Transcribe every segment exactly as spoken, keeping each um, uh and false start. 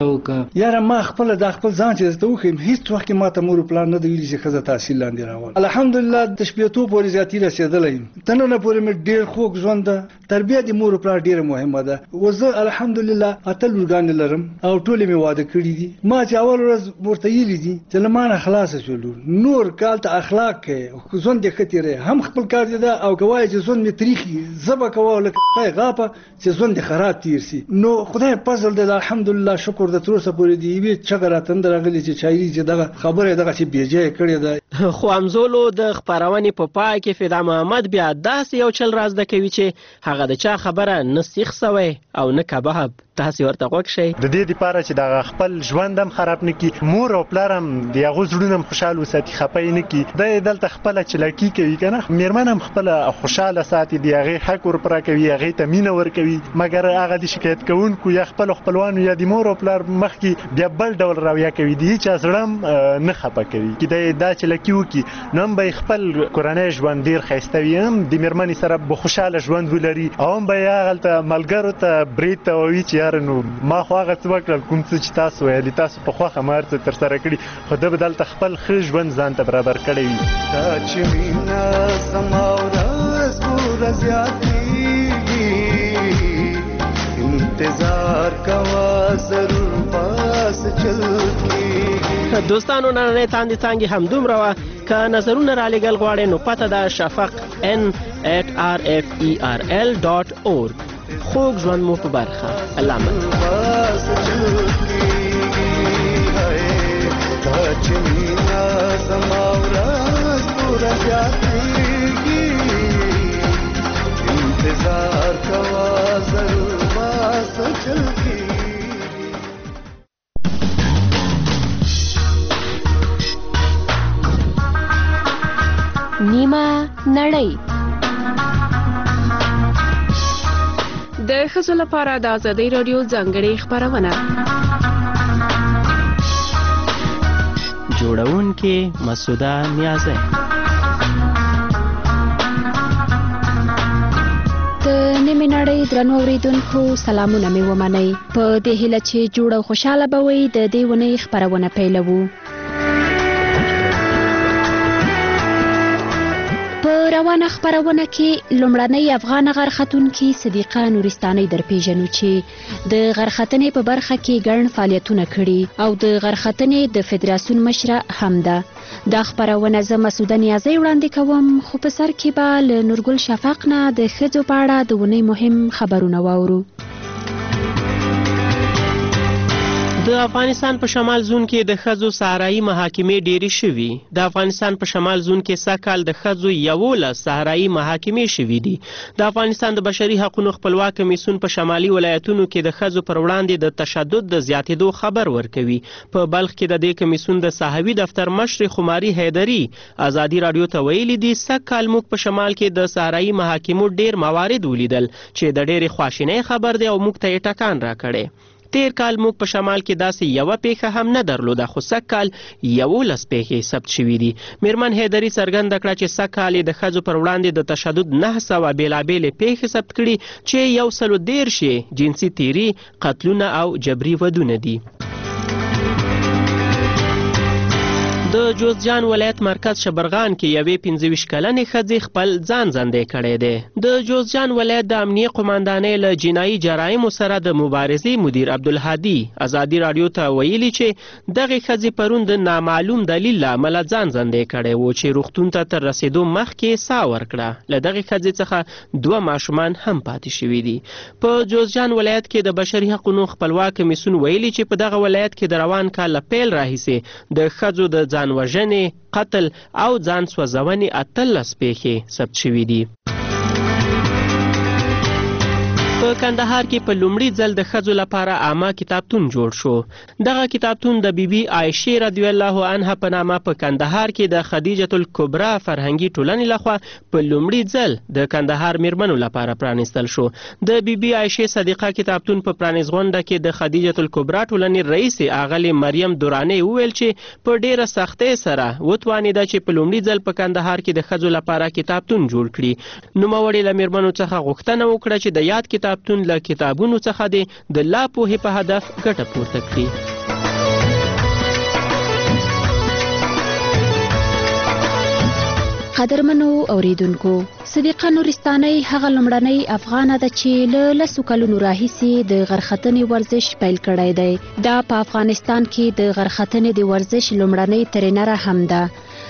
یاره ما خپل د خپل ځان چې ته وخم هیڅ وخت ما ته مور پلان نه دی ویلي چې خزه تحصیل لاندې راول. الحمدلله د شپېتو پورې زیاتی رسیدلې تنه نه پورې مې ډیر خوږ ژوند ده. تربیه د مور پلان ډیره مهمه ده. وزه الحمدلله اتل ورګان لرم او ټول می واده کړی دي. ما چې اول ورځ ورته یلی دي چې لمانه خلاص شولو نور کال ته اخلاق کې ژوند د خطرې هم خپل کار دي او کوای چې ژوند می تاریخي زبا کوله کې غاپه چې ژوند خراب تیر سي. نو خدای فضل ده الحمدلله شکر د تر اوسه پورې دی وی چغره تندر غلي چې چایي چې دغه خبره دغه چې بیجه کړی ده. خو امزولو د خبرونې په پای کې فدا محمد بیا داسې یو چل راز د کوي چې هغه د چا خبره نه سیخ سوی او نه کباب. تاسو ورته غوږ شئ د دې لپاره چې د خپل ژوند هم خراب نه کی مور او پلار هم د هغه زړونه خوشاله وساتي خپای نه کی د دلته خپل چلکی کوي کنه میرمن هم خپل خوشاله ساتي دی هغه حق ور پر کوي هغه ته مینه ور کوي مګر هغه د شکایت کوونکو یا خپل خپلوان یا د مور او پلار مخ کی بیا بل ډول راویا کوي دی چې زړم نه خپه کوي کی دا چلکی وکي نو به خپل کورنۍ ژوند ډیر خاستوي هم د میرمن سره به خوشاله ژوند ولري او هم به هغه ملګرو ته بریت او چې نو ما خو هغه څه وکړل کوم څه چې تاسو ویلي تاسو په خوښه مار څه تر سره کړي خو د بدل خپل ښه ژوند ځان ته برابر کړی وي. دا چې مینا زما ورځ پوره زیاتېږي انتظار کوه ضرور پاس چل کېږي. دوستانو نننۍ تاندې تانګې همدومره وه. که نظرونه رالیږل غواړئ نو پته ده شفق ان ایټ آر اف ای آر ال ډاټ اورګ. خوږ ژوند مو په برخه. الله من انتظار کوا ضرور باس چل کی. نیمه نړۍ د ښځو لپاره د ازادۍ راډیو ځانګړې خپرونه جوړونکې مسعوده نیازی. د نیمې نړۍ درنو اورېدونکو سلامونه مې ومنئ. په دې هیله چې جوړ او خوشحاله به وئ د دې اونۍ خپرونه پیلوو. روانه خبرونه کې لومړنۍ افغان غرختونکې صدیقه نورستانۍ در پیژنو چې د غرختنې په برخه کې ګڼ فعالیتونه کړي او د غرختنې د فدراسیون مشره هم ده. دا خبرونه زه مسعوده نیازی وړاندې کوم خو په سر کې به له نورګل شفق نه د ښځو په اړه د اونۍ مهم خبرونه واورو. د افغانستان په شمال زون کې د ښځو صحرایي محاکمې ډېرې شوي. د افغانستان په شمال زون کې سږکال د ښځو یولس صحرایي محاکمې شوي دي. د افغانستان د بشري حقونو خپلواک کمیسیون په شمالي ولایتونو کې د ښځو پر وړاندې د تشدد د زیاتېدو خبر ورکوي. په بلخ کې د دې کمیسیون د صحوي دفتر مشر خماري حیدري ازادي راډیو ته ویلي دي سږکال موږ په شمال کې د صحرایي محاکمو ډېر موارد ولیدل چې د ډېرې خواشینۍ خبر دی او موږ ته یې ټکان راکړی. تیر کال موږ په شمال کې داسې یوه پیښه هم نه درلوده خو سږکال یولس پیښې ثبت شوي دي. میرمن حیدري څرګنده کړه چې سږکال یې د ښځو پر وړاندې د تشدد نه سوه بېلابېلې پیښې ثبت کړي چې یو سلو دېرش یې جنسي تیري قتلونه او جبري ودونه دي. د جوزجان ولایت مرکز شبرغان کې یوې پنځه ویشت کلنې ښځې خپل ځان زندې کړی دی. د جوزجان ولایت د امنیه قماندانۍ له جنایي جرایمو سره د مبارزې مدیر عبدالهادي ازادي راډیو ته ویلي چې دغې ښځې پرون د نامعلوم دلیل له امله ځان زندې کړی و چې روغتون ته تر رسېدو مخکې ساه ورکړه. له دغې ښځې څخه دوه ماشومان هم پاتې شوي دي. په جوزجان ولایت کې د بشري حقونو خپلواک کمیسیون ویلي چې په دغه ولایت کې د روان کال له پیل راهیسې د ښځو د ځان وژنې، قتل او ځان سوځونې اتلس پیښې ثبت شوي دي. په کندهار کې په لومړي ځل د ښځو لپاره عامه کتابتون جوړ شو. دغه کتابتون د بی بی عایشې رضی الله عنها په نامه په کندهار کې د خدیجة الکبرا فرهنګي ټولنې لخوا په لومړي ځل د کندهار میرمنو لپاره پرانیستل شو. د بی بی عایشې صدیقه کتابتون په پرانیز غونډه کې د خدیجة الکبرا ټولنې رئیس اغلې مریم دوراني وویل چې په ډیره سختۍ سره وتوانېده چې په لومړي ځل په کندهار کې د ښځو لپاره کتابتون جوړ کړي. نوموړې له میرمنو څخه غوښتنه وکړه چې د یاد کتاب کتابتون له کتابونو څخه دی د لا پوهې په هدف ګټه پورته کړي. قدرمنو اوریدونکو، صدیقه نورستانۍ هغه لومړنۍ افغانه ده چې له لسو کلونو راهیسې د غرختنې ورزش پیل کړی دی. دا په افغانستان کې د غرختنې د ورزش لومړنۍ ترینره هم ده.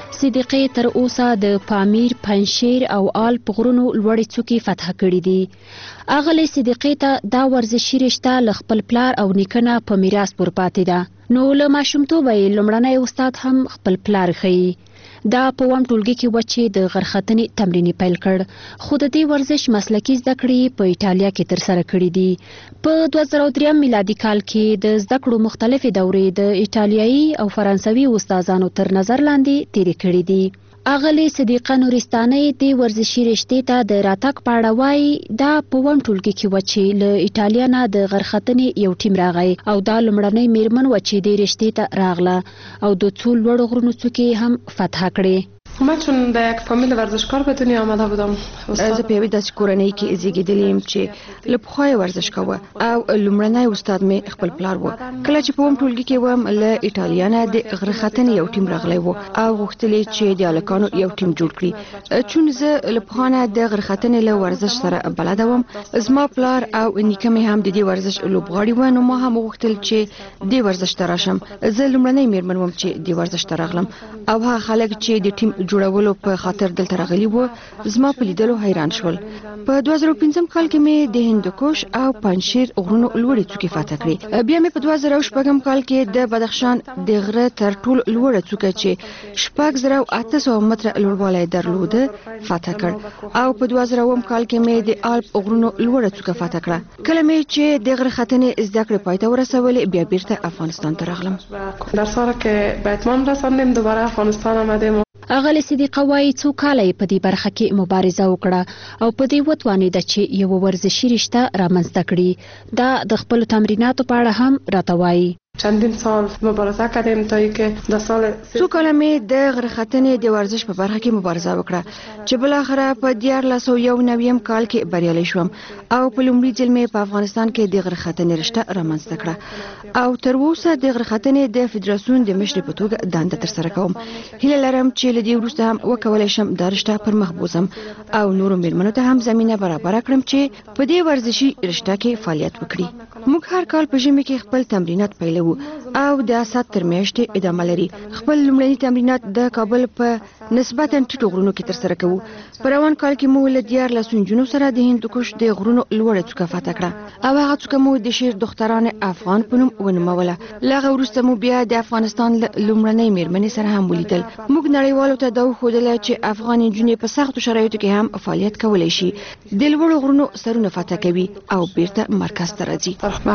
صدیقې تر اوسه د پامیر، پنجشیر او آلپ غرونو لوړې څوکې فتح کړي دي. اغلې صدیقې ته دا ورزشي رشته له خپل پلار او نیکه په میراث ورپاتې ده. نو له ماشومتوبه یې لومړنی استاد هم خپل پلار ښیي. دا په وم ټولګي کې و چې د غرختنې تمرین پیل کړ، خو د دې ورزش مسلکي زده کړې په ایټالیا کې ترسره کړي دي. په دوه زره دریم میلادي کال کې د زده کړو مختلفې دورې د ایټالیایي او فرانسوي استادانو تر نظر لاندې تیرې کړي دي. اغلی صدیقه نورستانۍ د ورزشي رشتې ته د راتګ په اړه وایي دا په وم ټولګي کې و چې له ایټالیا نه د غرختنې یو ټیم راغی او دا لومړنۍ میرمن و چې د رشتې ته راغله او د څو لوړو غرونو څوکې هم فتح کړې. من چون در یک فامیل ورزشکار به دنیا آمده بودم. زه په یوې داسې کورنۍ کې زیږېدلې یم چې له پخوا یې ورزش کوه او لومړنی استاد مې خپل پلار و. کله چې په وم ټولګي کې وم له ایټالیا نه د غرختنې یو ټیم راغلی و او غوښتل یې چې د هلکانو یو ټیم جوړ کړي. چون زه له پخوا نه د غرختنې له ورزش سره بلده وم، زما پلار او نیکه مې هم د دې ورزش لوبغاړي وو، نو ما هم وغوښتل چې دې ورزش ته راشم. زه لومړنی میرمن وم چې دې ورزش ته راغلم او هغه خلک چې د ټیم جوړولو په خاطر دلته راغلي وو زما په لیدلو حیران شول. په دوه زره پنځم کال کې مې د هندوکش او پنجشیر غرونو لوړې څوکې فتح کړې. بیا مې په دوه زره شپږم کال کې د بدخشان د غره تر ټولو لوړه څوکه چې شپږ زره اته سوه متره لوړوالی درلوده فتح کړ او په دوه زره اووم کال کې مې د آلپ غرونو لوړه څوکه فتح کړه. کله مې چې د غره ختنې زده کړې پای ته ورسولې بیا بیرته افغانستان ته راغلم. در سال که به اتمام رساندیم دوباره افغانستان آمدیم. اغلی صدیقه وایي څو کاله یې په دې برخه کې مبارزه وکړه او په دې وتوانېده چې یوه ورزشي رشته رامنځته کړي. دا د خپلو تمریناتو په اړه هم راته وایي. چندین سال مبارزه کردیم تا اینکه در سال څو کاله مې د غرختنې د ورزش په برخه کې مبارزه وکړه چې بالاخره په دیارلس سوه یو نویم کال کې بریالی شوم او په لومړي ځل مې په افغانستان کې د غرختنې رشته رامنځته کړه او تر اوسه د غرختنې د فدراسیون د مشرې په توګه دنده ترسره کوم. هیله لرم چې له دې وروسته هم وکولی شم دا رشته پر مخ بوځم او نورو میرمنو ته هم زمینه برابره کړم چې په دې ورزشي رشته کې فعالیت وکړي. موږ هر کال په ژمي کې خپل تمرینات پیلوو او د اسات تر میاشتې ادامه لري. خپل لومړني تمرینات د کابل په نسبتا ټیټو غرونو کې ترسره کوو. په روان کال کې مو له دیارلسو نجونو سره د هندوکش د غرونو لوړه څوکه فتح کړه او هغه څوکه مو د شیر دختران افغان په نوم ونوموله. له هغه وروسته مو بیا د افغانستان لومړنۍ میرمنې سره هم ولیدل. موږ نړیوالو ته دا وښودله چې افغان نجونې په سختو شرایطو کې هم فعالیت کولی شي، د لوړو غرونو سرونه فتح کوي او بیرته مرکز ته راځي.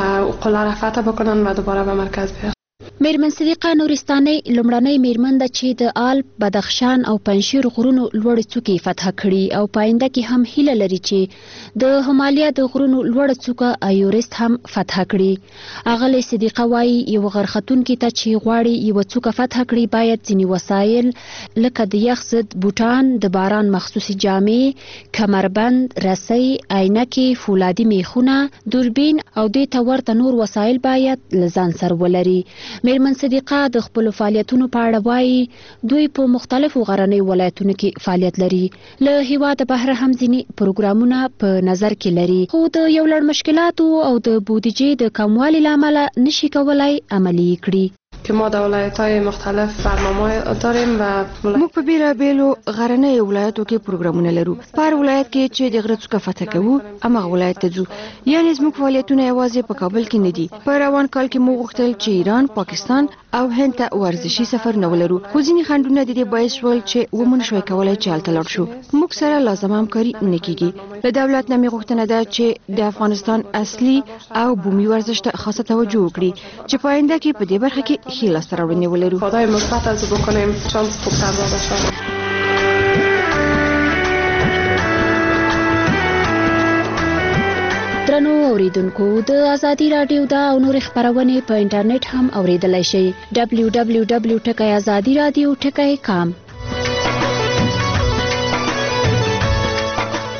قله را فتح بکنن و دوباره به مرکز بیان. میرمن صدیقه نورستانۍ لومړنۍ میرمن ده چې د آلپ، بدخشان او پنجشیر غرونو لوړې څوکې فتح کړي او په آینده کې هم هیله لري چې د همالیا د غرونو لوړه څوکه ایورست هم فتح کړي. اغلی صدیقه وایي یو غرختونکي ته چې غواړي یوه څوکه فتح کړي باید ځینې وسایل لکه د یخ ضد بوټان، د باران مخصوصې جامې، کمربند، رسۍ، عینکې، فولادي میخونه، دوربین او دې ته ورته نور وسایل باید له ځان سره ولري. میرمن صدیقه د خپلو فعالیتونو په اړه وایي دوی په مختلفو غرنیو ولایتونو کې فعالیت لري. له هیواده بهر هم ځینې پروګرامونه په نظر کې لري خو د یو لړ مشکلاتو او د بودیجې د کموالي له امله نشي کولای عملي کړي. که ما در ولایت‌های مختلف برنامه داریم و موږ په بیلابیلو غرنیو ولایتو کې پروګرامونه لرو. په هر ولایت کې چې د غره څوکه فتح کوو هماغه ولایت ته ځو. یعنې زموږ فعالیتونه یوازې په کابل کې نه دي. په روان کال کې موږ غوښتل چې ایران، پاکستان او هند ته ورزشي سفرونه ولرو خو ځینې خنډونه د دې باعث شول چې ومو نشوای کولی چې هلته لاړ شو. موږ سره لازمه همکاري نه کیږي. له دولت نه مې غوښتنه ده چې د افغانستان اصلي او بومي ورزش ته خاصه توجه وکړي چې په آینده کې په دې برخه کې ښې لاسته راوړنې ولرو. خدای مثبت از بکنیم شانس خوبتر را بشه. درنو اوریدونکو، د ازادي رادیو دا او نور خبرونه په انټرنیټ هم اوریدلای شئ. دبلیو دبلیو دبلیو ټکی ازادي رادیو ټکی کام. په افغان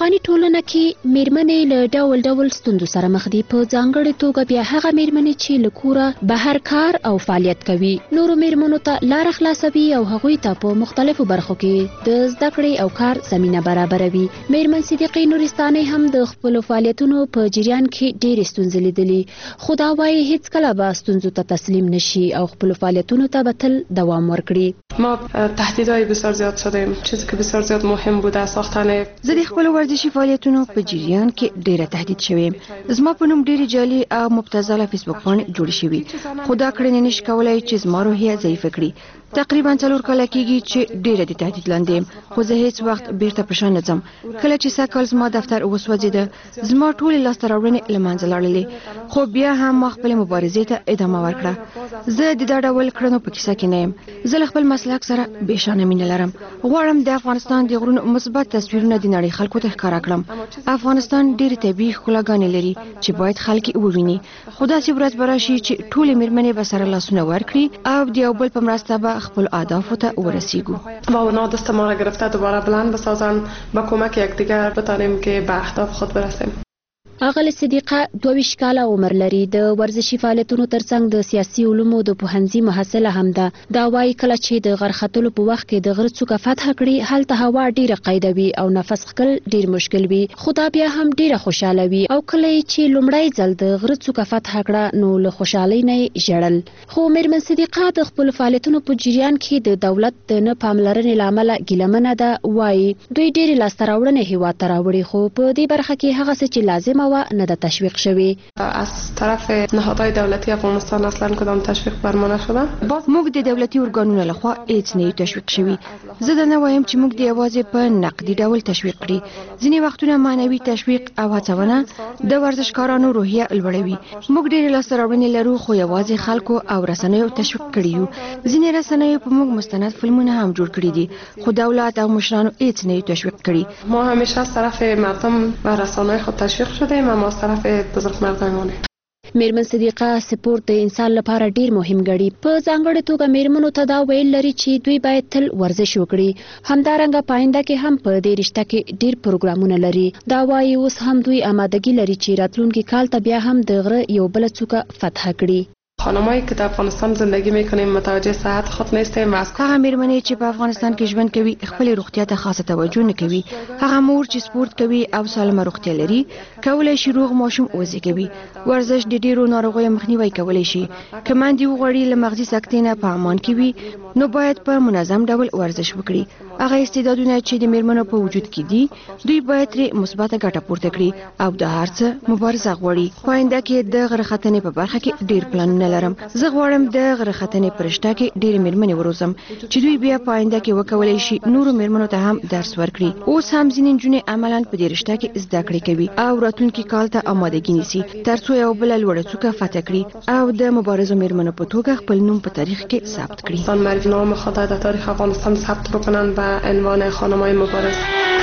افغاني ټولنه کې میرمنې له ډول ډول ستونزو سره مخ دي، په ځانګړې توګه بیا هغه میرمنې چې له کوره بهر کار او فعالیت کوي نورو میرمنو ته لار خلاصوي او هغوی ته په مختلفو برخو کې د زده کړې او کار زمینه برابروي. میرمن صدیقې نورستانۍ هم د خپلو فعالیتونو په جریان کې ډېرې ستونزې لیدلي، خو دا وایي هیڅکله به ستونزو ته تسلیم نشي او خپلو فعالیتونو ته به تل دوام ورکړي. ما تهدیدهای بسیار زیاد شدیم، چیزی که بسیار زیاد مهم بوده ساختن. زه د خپل ورزشي فعالیتونو په جریان کې ډیره تهدید شوم. زما په نوم ډیره جعلي او مبتذله فیسبوک پاڼې جوړ شوي، خو دا کړنې نشي کولای چې زما روحیه ضعیفه کړي. تقریبا څلور کاله کېږي چې ډیره د تهدید لاندې یم، خو زه هیڅ وخت بیرته په شا نه ځم. کله چې سږ زما دفتر وسوځېده زما ټولې لاسته راوړنې له منځه لاړلې، خو بیا هم ما خپلې مبارزې ته ادامه ورکړه. زه د دا ډول کړنو په کیسه کې نه یم. زه له خپل مسلک سره بېشانه مینه لرم. غواړم د افغانستان د غرونو مثبت تصویرونه د نړۍ خلکو ته ښکاره کړم. افغانستان ډېرې طبیعي ښکلاګانې لري چې باید خلک یې وویني. خو داسې ورځ به راشي چې ټولې میرمنې به سره لاسونه ورکړي او د یو بل په مرسته به خپل اهدافو ته ورسیږو. و اونا دست ما را گرفته دوباره بلند بسازن، با کمک یکدیگر بتانیم که به اهداف خود برسیم. اغل صدیقه دویشت کاله عمر لري، د ورزشي فعالیتونو ترڅنګ د سیاسي علومو د پوهنځي محصله هم ده. دا وایي کله چې د غر ختلو په وخت کې د غره څوکه فتح کړي هلته هوا ډیره قیده وي او نفس ښکل ډیر مشکل وي، خو دا بیا هم ډیره خوشاله وي. او کله چې لومړی ځل د غره څوکه فتح کړه نو له خوشحالۍ نه یې ژړل. خو میرمن صدیقه د خپلو فعالیتونو په جریان کې د دولت د نه پاملرنې له امله ګیلمنه ده. وایي دوی ډیرې لاسته راوړنې هیواد ته راوړي، خو په دې برخه کې هغه څه چې لازمه و نه ده تشویق شوی. از طرف نهادهای دولتی افغانستان اصلا کدام تشویق بر ما نشده. موږ د دولتي ارګانونو لخوا هیڅ نه تشویق شوی. زه دا نه وایم چې موږ د یوازې په نقدي ډول تشویق کړي. ځینې وختونه معنوي تشویق او هڅونه د ورزشکارانو روحیه لوړوي. موږ ډېر لاسته راوړنې لرو خو یوازې خلکو او رسنیو تشویق کړي یو. ځینې رسنیو په موږ مستند فلمونه هم جوړ کړي دي، خو دولت او مشرانو هیڅ نه تشویق کړي. ما همیشه از طرف مردم و رسانه‌های خود تشویق شدیم، اما از طرف بزرگمردانمانه. میرمن صدیقه سپورت د انسان لپاره ډیر مهم ګڼي. په ځانګړې توګه میرمنو ته دا ویل لري چې دوی باید تل ورزش وکړي. همدارنګه پاینده کې هم په دې رشته کې ډیر پروګرامونه لري. دا وایي اوس هم دوی آمادګي لري چې راتلونکي کال ته بیا هم د غره یو بل څوکه فتح کړي. خانمایی که در افغانستان زندگی میکنیم متوجه صحت خود نیستیم و از هغه میرمنې چې په افغانستان کې ژوند کوي خپل روغتیا ته خاصه توجه نه کوي. هغه مور چې سپورت کوي او سالمه روغتیا لري کولای شي روغ ماشوم وزېږوي. ورزش د ډیرو ناروغیو مخنیوي کولی شي. که میندې وغواړي له مغزي سکتې نه په امان کې وي نو باید په منظم ډول ورزش وکړي. هغه استعدادونه چې د میرمنو په وجود کې دي دوی باید ترې مثبته ګټه پورته کړي او د هر څه مبارزه غواړي. پاینده کې د غره ختنې په برخه کې ډیر پلانونه لرم. زه غواړم د غره ختنې په رشته کې ډېرې میرمنې وروزم چې دوی بیا په آینده کې وکولی شي نورو میرمنو ته هم درس ورکړي. اوس هم ځینې نجونې عملاً په دې رشته کې زده کړې کوي او راتلونکي کال ته آمادګي نیسي ترڅو یو بله لوړه څوکه فتح کړي او د مبارزو میرمنو په توګه خپل نوم په تاریخ کې ثبت کړي. نام خود در تاریخ افغانستان ثبت بکنن به عنوان خانم‌های مبارز.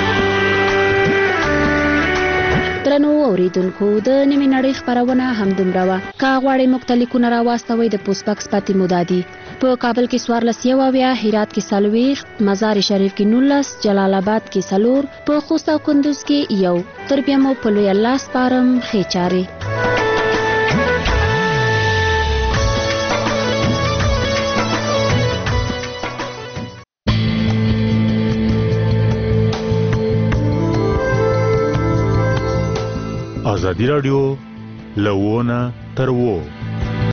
درنو اوریدونکو د نیمې نړۍ خپرونه همدومره وه. که غواړئ موږ ته لیکونه راواستوئ د پوسټ باکس پاتې مو دا دي: په کابل کې څوارلس یو اویا، هرات کې څلوېښت، مزار شریف کې نولس، جلال آباد کې څلور، په خوست او کندوز کې یو. تر بیا مو په لوی الله سپارم. ښې چارې. ازادي راډیو له ونه تر وو